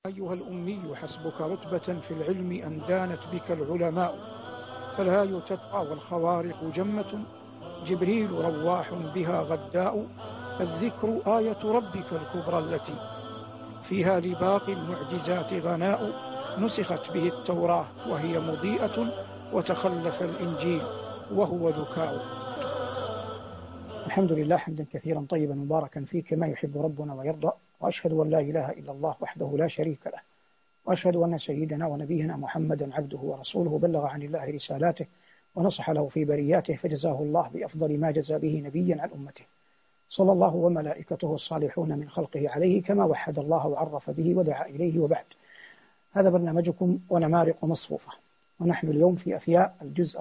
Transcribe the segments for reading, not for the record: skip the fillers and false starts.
أيها الأمي حسبك رتبة في العلم أن دانت بك العلماء، فالهاي تبقى والخوارق جمة، جبريل رواح بها غداء. الذكر آية ربك الكبرى التي فيها لباقي المعجزات غناء، نسخت به التوراة وهي مضيئة، وتخلف الإنجيل وهو ذكاء. الحمد لله حمدا كثيرا طيبا مباركا فيه كما يحب ربنا ويرضى، وأشهد أن لا إله إلا الله وحده لا شريك له، وأشهد أن سيدنا ونبينا محمدا عبده ورسوله بلغ عن الله رسالاته ونصح له في برياته، فجزاه الله بأفضل ما جزى به نبيا عن أمته، صلى الله وملائكته الصالحون من خلقه عليه كما وحد الله وعرف به ودعا إليه. وبعد، هذا برنامجكم ونمارق مصفوفة، ونحن اليوم في أفياء الجزء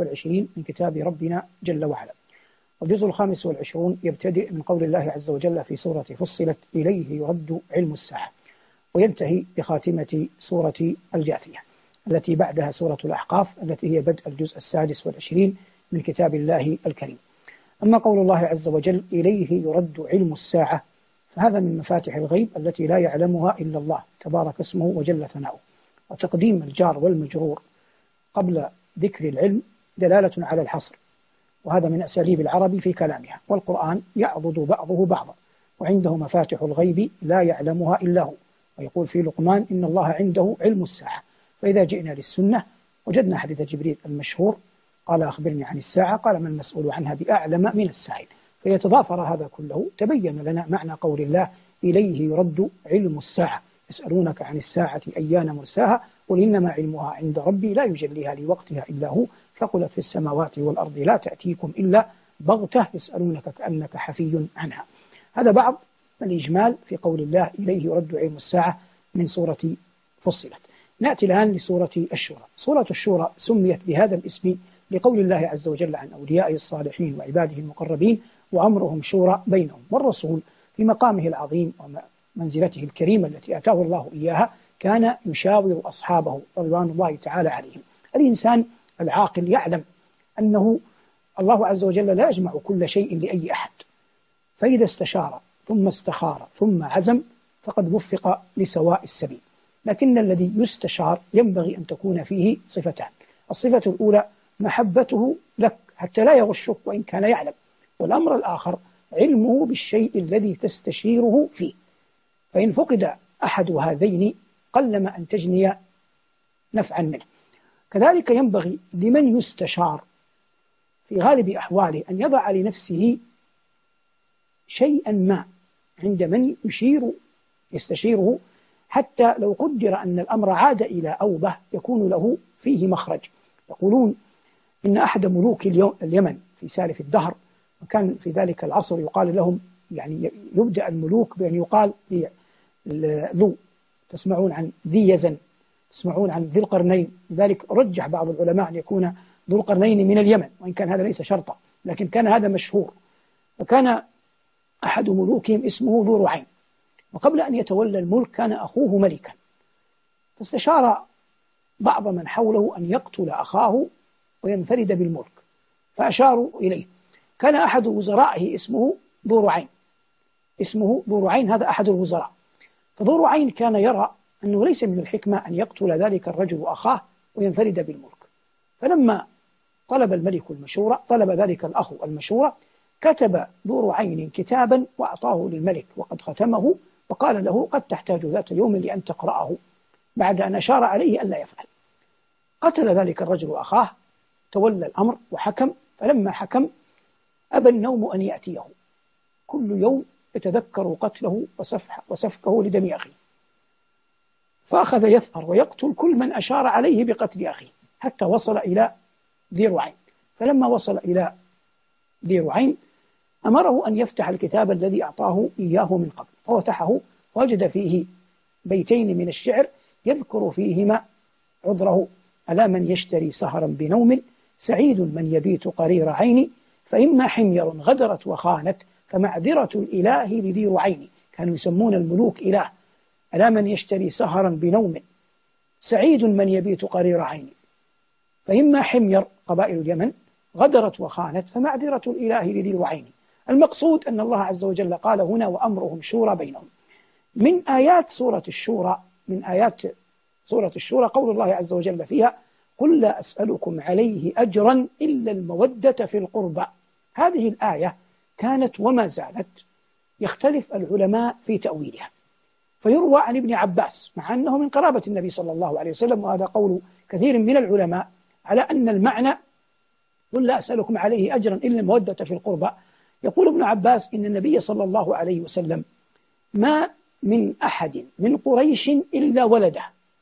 25 من كتاب ربنا جل وعلا. والجزء 25 يبتدئ من قول الله عز وجل في سورة فصلت إليه يرد علم الساعة، وينتهي بخاتمة سورة الجاثية التي بعدها سورة الأحقاف التي هي بدء الجزء 26 من كتاب الله الكريم. أما قول الله عز وجل إليه يرد علم الساعة، فهذا من مفاتح الغيب التي لا يعلمها إلا الله تبارك اسمه وجل ثناؤه، وتقديم الجار والمجرور قبل ذكر العلم دلالة على الحصر، وهذا من أساليب العرب في كلامها، والقرآن يعضد بعضه بعضا، وعنده مفاتح الغيب لا يعلمها إلا هو. ويقول في لقمان إن الله عنده علم الساعة. فإذا جئنا للسنة وجدنا حديث جبريل المشهور قال أخبرني عن الساعة، قال ما المسؤول عنها بأعلم من السائل. فيتضافر هذا كله تبين لنا معنى قول الله إليه يرد علم الساعة، يسألونك عن الساعة أيان مرساها قل إنما علمها عند ربي لا يجليها لوقتها إلا هو ثقلت في السماوات والأرض لا تأتيكم إلا بغتة يسألونك كأنك حفي عنها. هذا بعض الإجمال في قول الله إليه يرد علم الساعة من سورة فصلت. نأتي الآن لسورة الشورى. سورة الشورى سميت بهذا الاسم لقول الله عز وجل عن أوليائه الصالحين وعباده المقربين وأمرهم شورى بينهم، والرسول في مقامه العظيم ومنزلته الكريمة التي آتاه الله إياها كان يشاور أصحابه رضوان الله تعالى عليهم. الإنسان العاقل يعلم أنه الله عز وجل لا يجمع كل شيء لأي أحد، فإذا استشار ثم استخار ثم عزم فقد وفق لسواء السبيل. لكن الذي يستشار ينبغي أن تكون فيه صفتان: الصفة الأولى محبته لك حتى لا يغشك وإن كان يعلم، والأمر الآخر علمه بالشيء الذي تستشيره فيه، فإن فقد أحد هذين قلما أن تجني نفعا منه. كذلك ينبغي لمن يستشار في غالب أحواله أن يضع لنفسه شيئا ما عند من يستشيره، حتى لو قدر أن الأمر عاد إلى أوبة يكون له فيه مخرج. يقولون إن أحد ملوك اليمن في سالف الدهر، وكان في ذلك العصر يقال لهم، يعني يبدأ الملوك بأن يقال ذو، تسمعون عن ذي يزن، تسمعون عن ذي القرنين، لذلك رجح بعض العلماء أن يكون ذو القرنين من اليمن، وإن كان هذا ليس شرطا لكن كان هذا مشهور. فكان أحد ملوكهم اسمه ذو رعين، وقبل أن يتولى الملك كان أخوه ملكا، فاستشار بعض من حوله أن يقتل أخاه وينفرد بالملك، فأشاروا إليه. كان أحد وزرائه اسمه ذو رعين، هذا أحد الوزراء. فذو رعين كان يرى أنه ليس من الحكمة أن يقتل ذلك الرجل أخاه وينفرد بالملك، فلما طلب الملك المشورة، طلب ذلك الأخ المشورة، كتب ذو رعين كتابا وأعطاه للملك وقد ختمه، وقال له قد تحتاج ذات يوم لأن تقرأه، بعد أن أشار عليه ألا يفعل. قتل ذلك الرجل أخاه، تولى الأمر وحكم، فلما حكم أبى النوم أن يأتيه، كل يوم يتذكر قتله وسفكه لدم أخيه، فأخذ يثأر ويقتل كل من أشار عليه بقتل أخيه حتى وصل إلى ذي رعين. فلما وصل إلى ذي رعين أمره أن يفتح الكتاب الذي أعطاه إياه من قبل، ففتحه وجد فيه بيتين من الشعر يذكر فيهما عذره: ألا من يشتري سهرا بنوم، سعيد من يبيت قرير عين، فإما حمير غدرت وخانت، فمعذرة الإله لذي رعين. كانوا يسمون الملوك إله. ألا من يشتري سهرا بنوم، سعيد من يبيت قرير عين، فإما حمير قبائل اليمن غدرت وخانت، فمعذرة الإله لذي رعين. المقصود أن الله عز وجل قال هنا وأمرهم شورى بينهم. من آيات سورة الشورى من آيات سورة الشورى قول الله عز وجل فيها: قل لا أسألكم عليه أجرا إلا المودة في القربى. هذه الآية كانت وما زالت يختلف العلماء في تأويلها، فيروى عن ابن عباس مع أنه من قرابة النبي صلى الله عليه وسلم، وهذا قول كثير من العلماء، على أن المعنى قل لا أسألكم عليه أجرا إلا المودة في القربى. يقول ابن عباس إن النبي صلى الله عليه وسلم ما من أحد من قريش إلا ولده،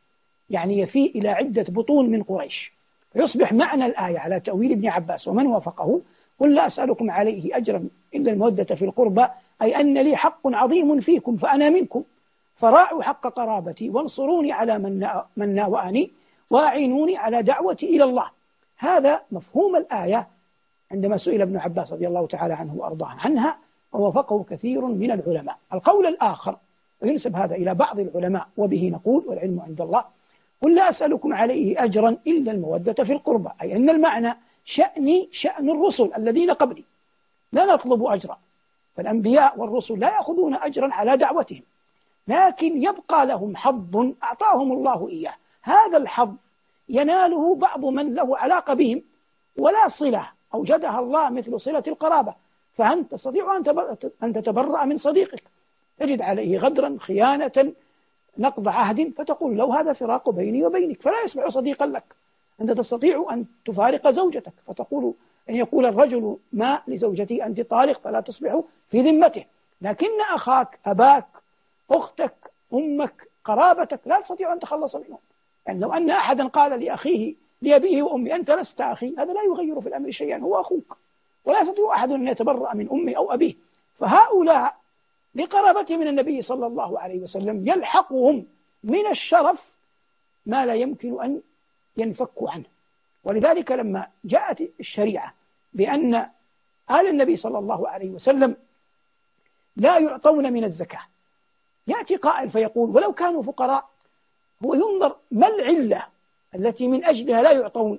يعني يفيء إلى عدة بطون من قريش، فيصبح معنى الآية على تأويل ابن عباس ومن وافقه: قل لا أسألكم عليه أجرا إلا المودة في القربى، أي أن لي حق عظيم فيكم فأنا منكم، فراعوا حق قرابتي وانصروني على من ناوأني وأعينوني على دعوتي إلى الله. هذا مفهوم الآية عندما سئل ابن عباس رضي الله تعالى عنه وأرضاه عنها، ووافقه كثير من العلماء. القول الآخر وينسب هذا إلى بعض العلماء وبه نقول والعلم عند الله: قل لا أسألكم عليه أجرا إلا المودة في القربى، أي أن المعنى شأني شأن الرسل الذين قبلي، لا نطلب أجرا، فالأنبياء والرسل لا يأخذون أجرا على دعوتهم، لكن يبقى لهم حظ أعطاهم الله إياه، هذا الحظ يناله بعض من له علاقة بهم ولا صلة أوجدها الله مثل صلة القرابة، فأنت تستطيع أن تتبرأ من صديقك، تجد عليه غدرا، خيانة، نقض عهد، فتقول له هذا فراق بيني وبينك، فلا يصبح صديقا لك. أنت تستطيع أن تفارق زوجتك، فتقول أن يقول الرجل ما لزوجتي أنت طالق، فلا تصبح في ذمته، لكن أخاك، أباك، أختك، أمك، قرابتك لا تستطيع أن تخلص منهم. يعني لو أن أحدا قال لأخيه لأبيه وأمي أنت لست أخي، هذا لا يغير في الأمر شيئا، هو أخوك، ولا يستطيع أحد أن يتبرأ من أمي أو أبيه. فهؤلاء لقرابته من النبي صلى الله عليه وسلم يلحقهم من الشرف ما لا يمكن أن ينفكوا عنه. ولذلك لما جاءت الشريعة بأن آل النبي صلى الله عليه وسلم لا يعطون من الزكاة، يأتي قائل فيقول: ولو كانوا فقراء، هو ينظر ما العلة التي من أجلها لا يعطون؟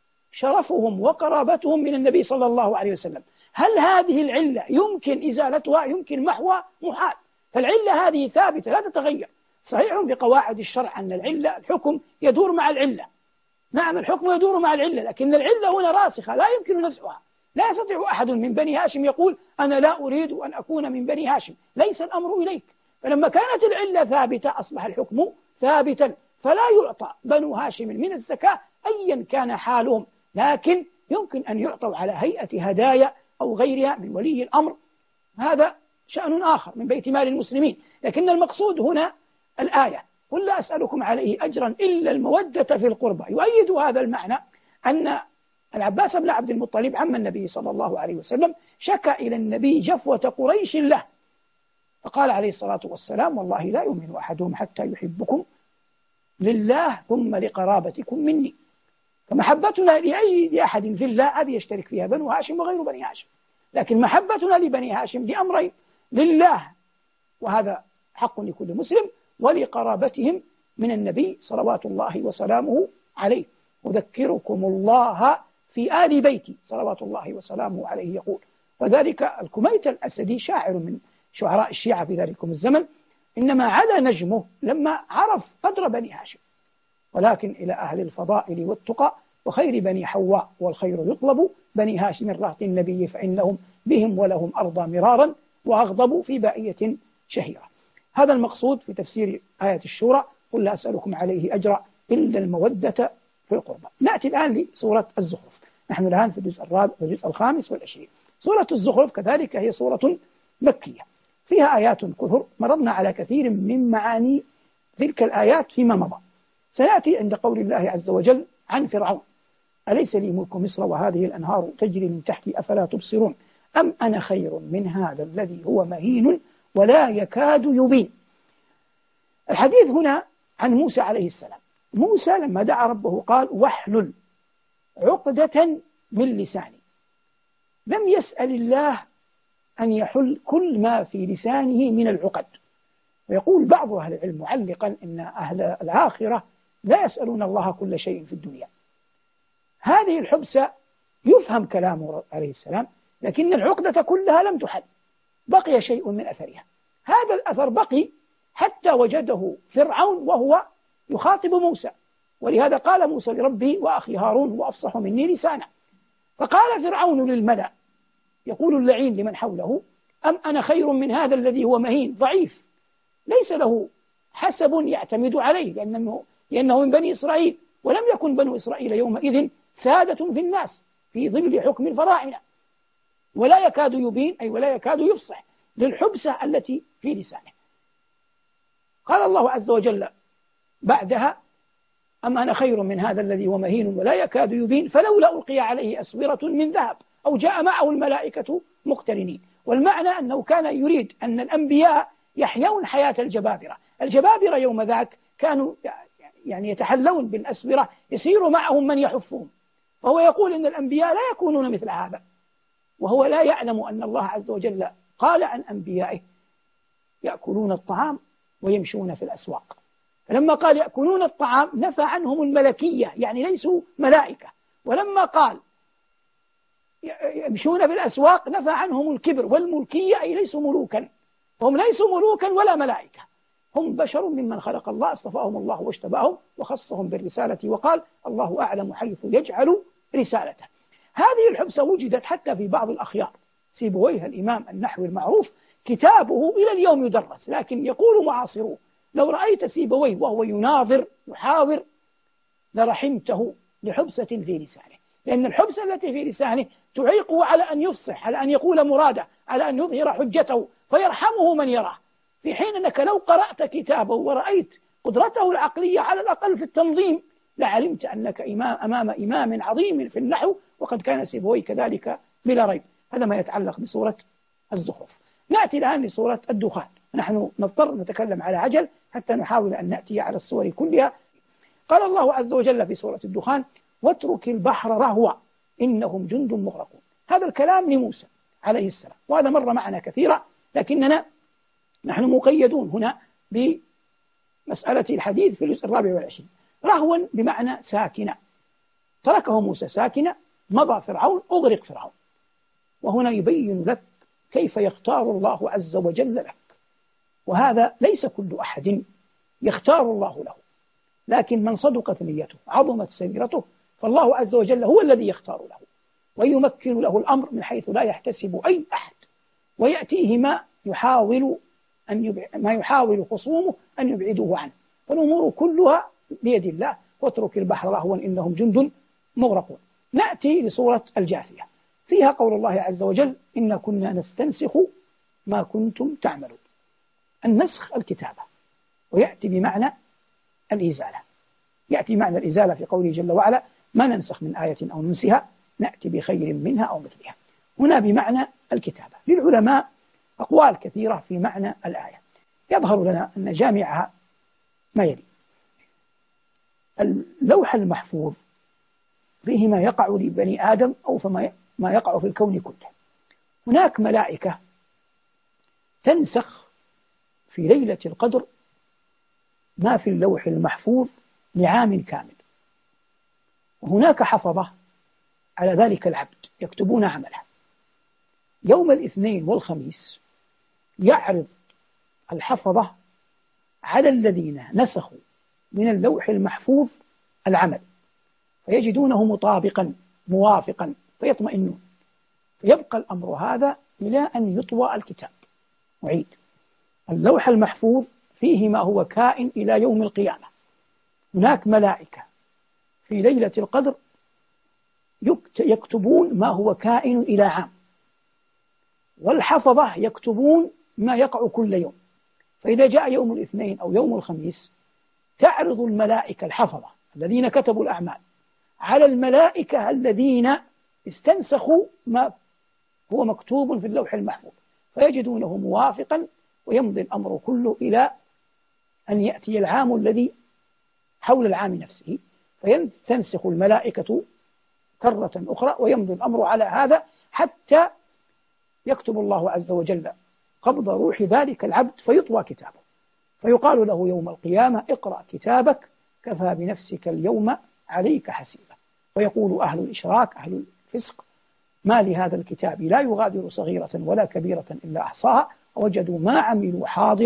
شرفهم وقرابتهم من النبي صلى الله عليه وسلم، هل هذه العلة يمكن إزالتها؟ يمكن محوها؟ محال. فالعلة هذه ثابتة لا تتغير. صحيح بقواعد الشرع أن العلة الحكم يدور مع العلة، نعم الحكم يدور مع العلة، لكن العلة هنا راسخة لا يمكن نزعها. لا يستطيع أحد من بني هاشم يقول أنا لا أريد أن أكون من بني هاشم، ليس الأمر إليك. فلما كانت العلة ثابتة أصبح الحكم ثابتا، فلا يعطى بنو هاشم من الزكاة أيا كان حالهم، لكن يمكن أن يعطوا على هيئة هدايا أو غيرها من ولي الأمر، هذا شأن آخر من بيت مال المسلمين. لكن المقصود هنا الآية: قل لا أسألكم عليه أجرا إلا المودة في القربى. يؤيد هذا المعنى أن العباس بن عبد المطلب عم النبي صلى الله عليه وسلم شكى إلى النبي جفوة قريش له، فقال عليه الصلاة والسلام: والله لا يؤمن أحدهم حتى يحبكم لله ثم لقرابتكم مني. فمحبتنا لأحد في الله هذه يشترك فيها بنو هاشم وغير بني هاشم، لكن محبتنا لبني هاشم لأمرين: لله وهذا حق لكل مسلم، ولقرابتهم من النبي صلوات الله وسلامه عليه. أذكركم الله في آل بيتي صلوات الله وسلامه عليه يقول. وذلك الكميت الأسدي شاعر من شعراء الشيعة في ذلك الزمن إنما علا نجمه لما عرف قدر بني هاشم، ولكن إلى أهل الفضائل والتقى وخير بني حواء والخير يطلب بني هاشم رهط النبي فإنهم بهم ولهم أرضى مرارا وأغضبوا في بائية شهيرة. هذا المقصود في تفسير آية الشورى: قل لا أسألكم عليه أجرا إلا المودة في القربى. نأتي الآن لسورة الزخرف. نحن الآن في الجزء الرابع والجزء الخامس والعشرين. سورة الزخرف كذلك هي سورة مكية فيها آيات كثر، مرضنا على كثير من معاني تلك الآيات فيما مضى. سيأتي عند قول الله عز وجل عن فرعون: أليس لي ملك مصر وهذه الأنهار تجري من تحتي أفلا تبصرون أم أنا خير من هذا الذي هو مهين ولا يكاد يبين. الحديث هنا عن موسى عليه السلام. موسى لما دعا ربه قال: واحلل عقدة من لساني. لم يسأل الله أن يحل كل ما في لسانه من العقد. ويقول بعض أهل العلم معلقا إن أهل الآخرة لا يسألون الله كل شيء في الدنيا. هذه الحبسة يفهم كلامه عليه السلام، لكن العقدة كلها لم تحل، بقي شيء من أثرها. هذا الأثر بقي حتى وجده فرعون وهو يخاطب موسى، ولهذا قال موسى لربي وأخي هارون هو أفصح مني لسانا. فقال فرعون للملأ يقول اللعين لمن حوله: أم أنا خير من هذا الذي هو مهين ضعيف ليس له حسب يعتمد عليه، لأنه من بني إسرائيل، ولم يكن بنو إسرائيل يومئذ سادة في الناس في ظل حكم الفراعنة، ولا يكاد يبين أي ولا يكاد يفصح للحبسة التي في لسانه. قال الله عز وجل بعدها: أم أنا خير من هذا الذي هو مهين ولا يكاد يبين فلولا ألقي عليه أسورة من ذهب أو جاء معه الملائكة مقترنين. والمعنى أنه كان يريد أن الأنبياء يحيون حياة الجبابرة. الجبابرة يوم ذاك كانوا يعني يتحلون بالأسورة يسير معهم من يحفهم، فهو يقول إن الأنبياء لا يكونون مثل هذا، وهو لا يعلم أن الله عز وجل قال عن أنبيائه: يأكلون الطعام ويمشون في الأسواق. فلما قال يأكلون الطعام نفى عنهم الملكية، يعني ليسوا ملائكة، ولما قال يمشون في الأسواق نفى عنهم الكبر والملكية، أي ليسوا ملوكا، هم ليسوا ملوكا ولا ملائكة، هم بشر ممن خلق الله، اصطفاهم الله واشتباهم وخصهم بالرسالة، وقال: الله أعلم حيث يجعل رسالته. هذه الحبسة وجدت حتى في بعض الأخيار. سيبويه الإمام النحوي المعروف كتابه إلى اليوم يدرس، لكن يقول معاصروه: لو رأيت سيبويه وهو يناظر يحاور لرحمته لحبسة في لسانه، لأن الحبسة التي في لسانه تعيقه على أن يفصح، على أن يقول مراده، على أن يظهر حجته، فيرحمه من يراه، في حين أنك لو قرأت كتابه ورأيت قدرته العقلية على الأقل في التنظيم لعلمت أنك أمام إمام عظيم في النحو، وقد كان سيبويه كذلك بلا ريب. هذا ما يتعلق بسورة الزخرف. نأتي الآن لسورة الدخان. نحن نضطر نتكلم على عجل حتى نحاول أن نأتي على السور كلها. قال الله عز وجل في سورة الدخان: واترك البحر رهوا إنهم جند مغرقون. هذا الكلام لموسى عليه السلام، وهذا مر معنا كثيرا، لكننا نحن مقيدون هنا بمسألة الحديث في الجزء 24. رهوا بمعنى ساكنة، تركه موسى ساكنة، مضى فرعون، أغرق فرعون. وهنا يبين لك كيف يختار الله عز وجل لك، وهذا ليس كل أحد يختار الله له، لكن من صدقت نيته عظمت سيرته فالله عز وجل هو الذي يختار له ويمكن له الأمر من حيث لا يحتسب أي أحد، ويأتيه ما يحاول خصومه أن يبعدوه عنه، فالأمور كلها بيد الله. واترك البحر رهوا إنهم جند مغرقون. نأتي لسورة الجاثية، فيها قول الله عز وجل: إنا كنا نستنسخ ما كنتم تعملون. النسخ الكتابة، ويأتي بمعنى الإزالة. يأتي معنى الإزالة في قوله جل وعلا: ما ننسخ من آية أو ننسها نأتي بخير منها أو مثلها. هنا بمعنى الكتابة. للعلماء أقوال كثيرة في معنى الآية، يظهر لنا أن جامعها ما يلي: اللوح المحفوظ فيه ما يقع لبني آدم أو ما يقع في الكون كله. هناك ملائكة تنسخ في ليلة القدر ما في اللوح المحفوظ لعام كامل، وهناك حفظة على ذلك العبد يكتبون عمله. يوم الاثنين والخميس يعرض الحفظة على الذين نسخوا من اللوح المحفوظ العمل، فيجدونه مطابقا موافقا فيطمئنون، فيبقى الأمر هذا إلى أن يطوى الكتاب. وعيد: اللوح المحفوظ فيه ما هو كائن إلى يوم القيامة. هناك ملائكة في ليلة القدر يكتبون ما هو كائن إلى عام، والحفظة يكتبون ما يقع كل يوم. فإذا جاء يوم الاثنين أو يوم الخميس تعرض الملائكة الحفظة الذين كتبوا الأعمال على الملائكة الذين استنسخوا ما هو مكتوب في اللوح المحفوظ، فيجدونه موافقا، ويمضي الأمر كله إلى أن يأتي العام الذي حول العام نفسه، فيستنسخ الملائكة كرة أخرى، ويمضي الأمر على هذا حتى يكتب الله عز وجل قبض روح ذلك العبد فيطوى كتابه، فيقال له يوم القيامة: اقرأ كتابك كفى بنفسك اليوم عليك حسيبا. ويقول أهل الإشراك أهل الفسق: ما لهذا الكتاب لا يغادر صغيرة ولا كبيرة إلا أحصاها ووجدوا ما عملوا حاضرا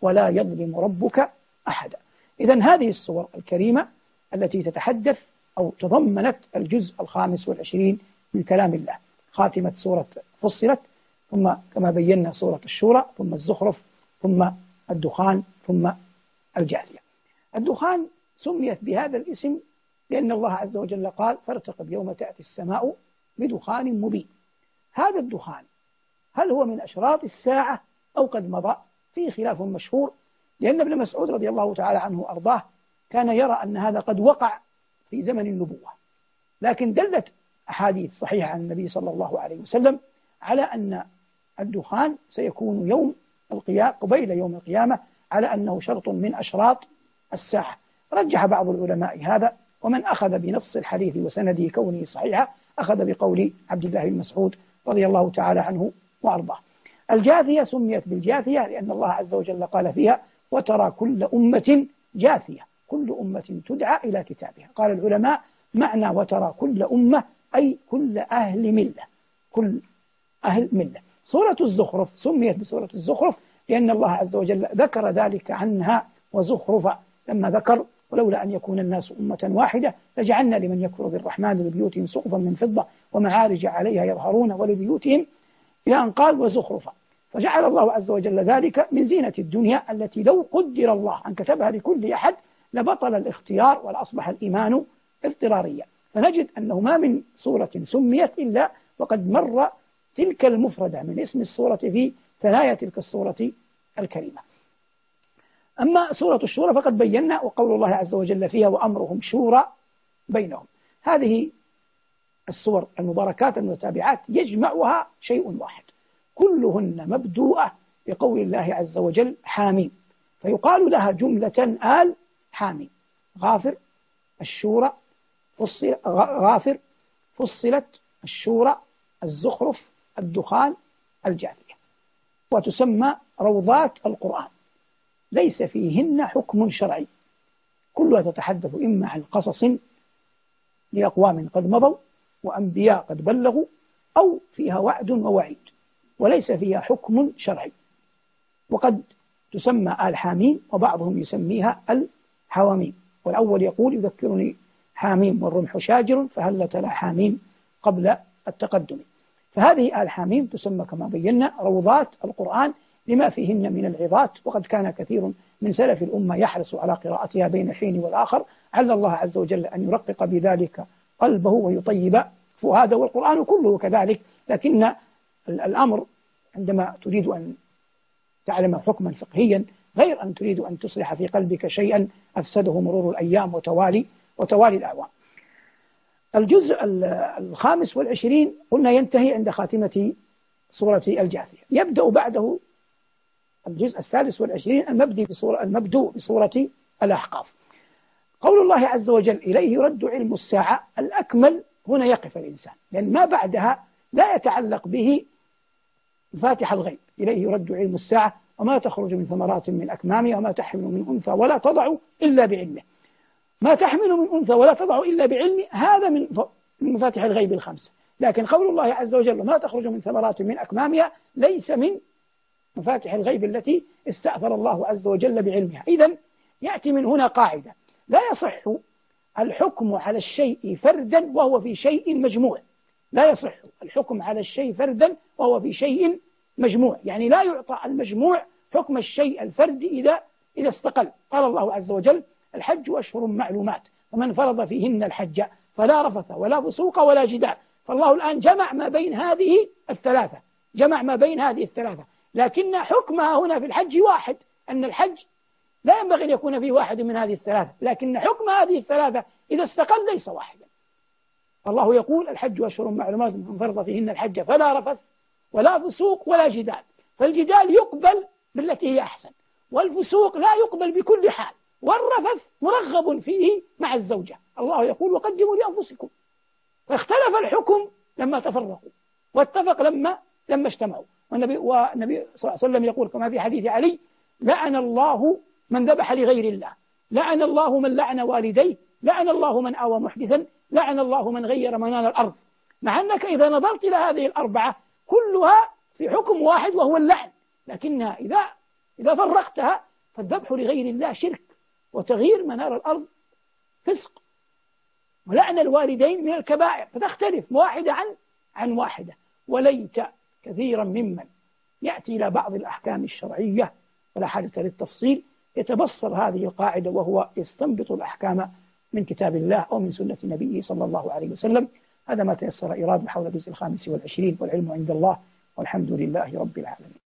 ولا يظلم ربك أحدا. إذن هذه السور الكريمة التي تتحدث أو تضمنت الجزء 25 من كلام الله، خاتمة سورة فصلت، ثم كما بينا سورة الشورى، ثم الزخرف، ثم الدخان، ثم الجاثية. الدخان سميت بهذا الاسم لأن الله عز وجل قال: فارتقب يوم تأتي السماء بدخان مبين. هذا الدخان هل هو من أشراط الساعة أو قد مضى؟ فيه خلاف مشهور، لأن ابن مسعود رضي الله تعالى عنه وأرضاه كان يرى أن هذا قد وقع في زمن النبوة، لكن دلت أحاديث صحيحة عن النبي صلى الله عليه وسلم على أن الدخان سيكون يوم القيامة، قبيل يوم القيامة، على أنه شرط من أشراط الساعة. رجح بعض العلماء هذا، ومن أخذ بنص الحديث وسنده كونه صحيحا أخذ بقول عبد الله بن مسعود رضي الله تعالى عنه وأرضاه. الجاثية سميت بالجاثية لأن الله عز وجل قال فيها: وترى كل أمة جاثية، كل أمة تدعى إلى كتابها. قال العلماء: معنى وترى كل أمة أي كل أهل ملة، كل أهل ملة. سورة الزخرف سميت بسورة الزخرف لأن الله عز وجل ذكر ذلك عنها وزخرفا، لما ذكر: ولولا أن يكون الناس أمة واحدة لجعلنا لمن يكفر بالرحمن لبيوتهم سقفا من فضة ومعارج عليها يظهرون ولبيوتهم، إلى أن قال: وزخرفا. فجعل الله عز وجل ذلك من زينة الدنيا التي لو قدر الله أن كتبها لكل أحد لبطل الاختيار ولأصبح الإيمان اضطراريا. فنجد أنه ما من سورة سميت إلا وقد مر تلك المفردة من اسم السورة في ثنايا تلك السورة الكريمة. أما سورة الشورى فقد بينا، وقول الله عز وجل فيها: وأمرهم شورى بينهم. هذه السور المباركات المتابعات يجمعها شيء واحد، كلهن مبدوءة بقول الله عز وجل: حاميم، فيقال لها جملة آل حاميم: غافر، الشورى، غافر، فصلت، الشورى، الزخرف، الدخان، الجاثية. وتسمى روضات القرآن، ليس فيهن حكم شرعي، كلها تتحدث إما عن قصص لأقوام قد مضوا وأنبياء قد بلغوا، أو فيها وعد ووعيد، وليس فيها حكم شرعي. وقد تسمى آل حاميم، وبعضهم يسميها الحواميم، والأول يقول: يذكرني حاميم والرمح شاجر فهل تلا حاميم قبل التقدم. فهذه آل حاميم تسمى كما بينا روضات القرآن لما فيهن من العظات، وقد كان كثير من سلف الأمة يحرص على قراءتها بين الحين والآخر، عل الله عز وجل أن يرقق بذلك قلبه ويطيب فؤاده، والقرآن كله كذلك. لكن الأمر عندما تريد أن تعلم حكما فقهيا غير أن تريد أن تصلح في قلبك شيئا أفسده مرور الأيام وتوالي الأعوام. الجزء 25 قلنا ينتهي عند خاتمة سورة الجاثية، يبدأ بعده الجزء 23 المبدوء بسورة الأحقاف. قول الله عز وجل: إليه يرد علم الساعة، الأكمل هنا يقف الإنسان، لأن ما بعدها لا يتعلق به مفاتح الغيب. إليه يرد علم الساعة وما تخرج من ثمرات من أكمامها وما تحمل من أنثى ولا تضع إلا بعلمه. ما تحمل من أنثى ولا تضع إلا بعلمه هذا من مفاتح الغيب الخمسة، لكن قول الله عز وجل: ما تخرج من ثمرات من أكمامها ليس من مفاتح الغيب التي استأثر الله عز وجل بعلمها. إذن يأتي من هنا قاعدة: لا يصح الحكم على الشيء فردا وهو في شيء مجموع. لا يصح الحكم على الشيء فردا وهو في شيء مجموع، يعني لا يعطى المجموع حكم الشيء الفردي إذا استقل. قال الله عز وجل: الحج أشهر معلومات ومن فرض فيهن الحج فلا رفث ولا فسوق ولا جدال. فالله الآن جمع ما بين هذه الثلاثة، لكن حكمها هنا في الحج واحد، أن الحج لا ينبغي أن يكون فيه واحد من هذه الثلاثة، لكن حكم هذه الثلاثة إذا استقل ليس واحدا. الله يقول: الحج أشهر معلومات من فرض فيهن الحج فلا رفث ولا فسوق ولا جدال. فالجدال يقبل بالتي هي أحسن، والفسوق لا يقبل بكل حال، والرفث مرغب فيه مع الزوجة. الله يقول: وقدموا لأنفسكم. فاختلف الحكم لما تفرقوا، واتفق لما اجتمعوا. والنبي صلى الله عليه وسلم يقول كما في حديث علي: لعن الله من ذبح لغير الله، لعن الله من لعن والديه، لعن الله من آوى محدثا، لعن الله من غير منان الأرض. مع أنك إذا نظرت إلى هذه الأربعة كلها في حكم واحد وهو اللعن، لكنها إذا فرقتها فالذبح لغير الله شرك، وتغيير منار الأرض فسق، ولعن الوالدين من الكبائر، فتختلف واحدة عن واحدة. وليت كثيرا ممن يأتي إلى بعض الأحكام الشرعية ولا حاجة للتفصيل يتبصر هذه القاعدة وهو يستنبط الأحكام من كتاب الله أو من سنة نبيه صلى الله عليه وسلم. هذا ما تيسر إيراد حول الجزء 25، والعلم عند الله، والحمد لله رب العالمين.